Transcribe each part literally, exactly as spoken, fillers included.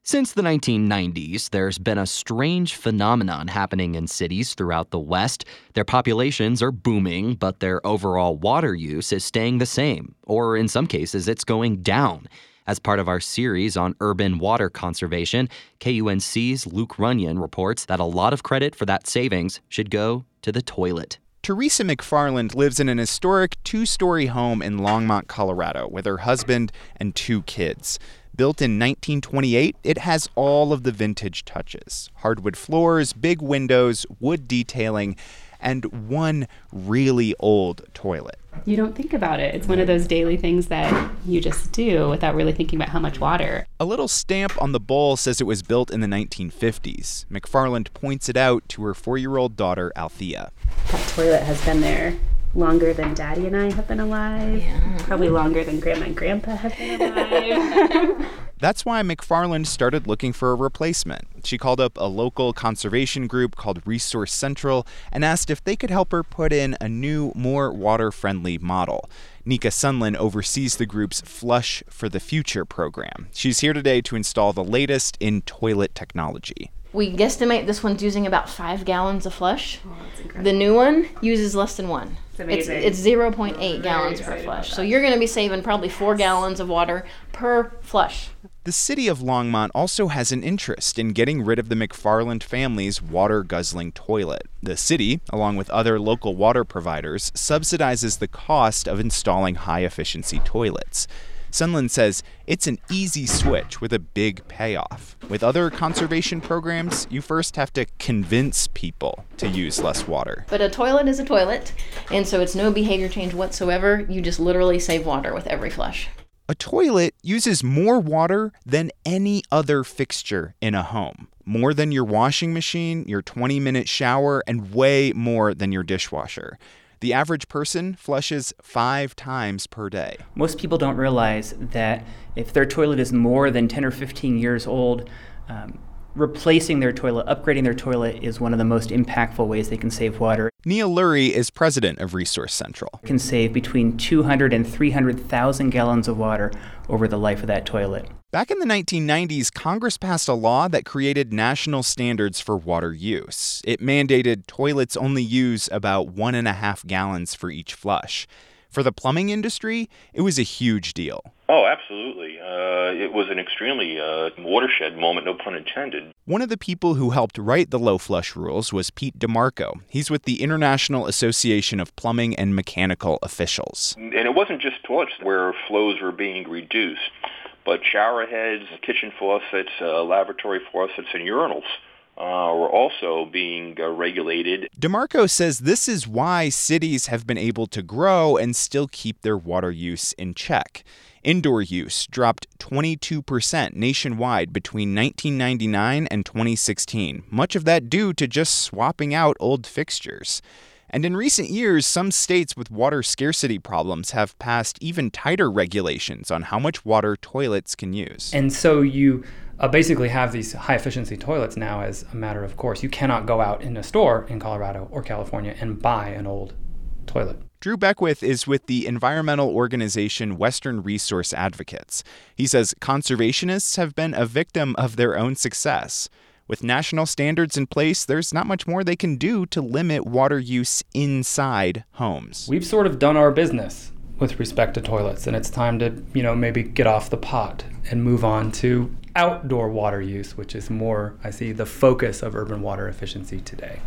Since the nineteen nineties, there's been a strange phenomenon happening in cities throughout the West. Their populations are booming, but their overall water use is staying the same, or in some cases, it's going down. As part of our series on urban water conservation, K U N C's Luke Runyon reports that a lot of credit for that savings should go to the toilet. Teresa McFarland lives in an historic two-story home in Longmont, Colorado, with her husband and two kids. Built in nineteen twenty-eight, it has all of the vintage touches. Hardwood floors, big windows, wood detailing, and one really old toilet. You don't think about it. It's one of those daily things that you just do without really thinking about how much water. A little stamp on the bowl says it was built in the nineteen fifties. McFarland points it out to her four-year-old daughter, Althea. That toilet has been there longer than Daddy and I have been alive. Yeah. Probably longer than Grandma and Grandpa have been alive. That's why McFarland started looking for a replacement. She called up a local conservation group called Resource Central and asked if they could help her put in a new, more water-friendly model. Nika Sunlin oversees the group's Flush for the Future program. She's here today to install the latest in toilet technology. We guesstimate this one's using about five gallons of flush. Oh, that's incredible. The new one uses less than one. It's amazing. It's, it's zero point eight gallons per flush. So you're going to be saving probably four gallons of water per flush. The city of Longmont also has an interest in getting rid of the McFarland family's water-guzzling toilet. The city, along with other local water providers, subsidizes the cost of installing high-efficiency toilets. Sunlin says it's an easy switch with a big payoff. With other conservation programs, you first have to convince people to use less water. But a toilet is a toilet, and so it's no behavior change whatsoever. You just literally save water with every flush. A toilet uses more water than any other fixture in a home. More than your washing machine, your twenty-minute shower, and way more than your dishwasher. The average person flushes five times per day. Most people don't realize that if their toilet is more than ten or fifteen years old, um, replacing their toilet, upgrading their toilet is one of the most impactful ways they can save water. Neil Lurie is president of Resource Central. It can save between two hundred and three hundred thousand gallons of water over the life of that toilet. Back in the nineteen nineties, Congress passed a law that created national standards for water use. It mandated toilets only use about one and a half gallons for each flush. For the plumbing industry, it was a huge deal. Oh, absolutely. Uh, it was an extremely uh, watershed moment, no pun intended. One of the people who helped write the low flush rules was Pete DeMarco. He's with the International Association of Plumbing and Mechanical Officials. And it wasn't just toilets where flows were being reduced, but shower heads, kitchen faucets, uh, lavatory faucets, and urinals Uh, were also being uh, regulated. DeMarco says this is why cities have been able to grow and still keep their water use in check. Indoor use dropped twenty-two percent nationwide between nineteen ninety-nine and twenty sixteen, much of that due to just swapping out old fixtures. And in recent years, some states with water scarcity problems have passed even tighter regulations on how much water toilets can use. And so you uh, basically have these high-efficiency toilets now as a matter of course. You cannot go out in a store in Colorado or California and buy an old toilet. Drew Beckwith is with the environmental organization Western Resource Advocates. He says conservationists have been a victim of their own success. With national standards in place, there's not much more they can do to limit water use inside homes. We've sort of done our business with respect to toilets, and it's time to, you know, maybe get off the pot and move on to outdoor water use, which is more, I see, the focus of urban water efficiency today.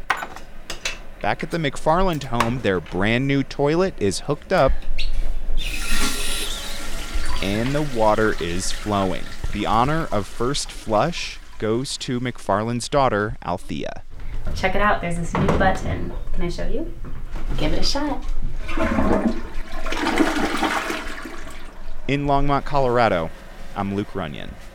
Back at the McFarland home, their brand new toilet is hooked up and the water is flowing. The honor of first flush goes to McFarland's daughter, Althea. Check it out. There's this new button. Can I show you? Give it a shot. In Longmont, Colorado, I'm Luke Runyon.